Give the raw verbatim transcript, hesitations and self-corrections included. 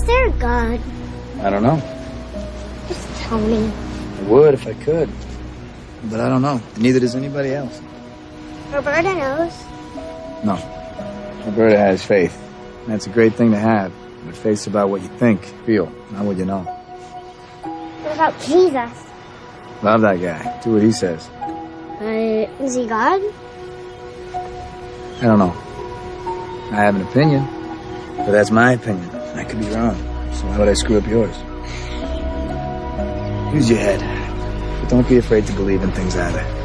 there a God? I don't know. Just tell me. I would if I could. But I don't know. Neither does anybody else. Roberta knows. No. Roberta has faith. And that's a great thing to have. But faith's about what you think, feel, not what you know. What about Jesus? Love that guy. Do what he says. But is he God? I don't know. I have an opinion. But that's my opinion. I could be wrong. So why would I screw up yours? Use your head. But don't be afraid to believe in things either.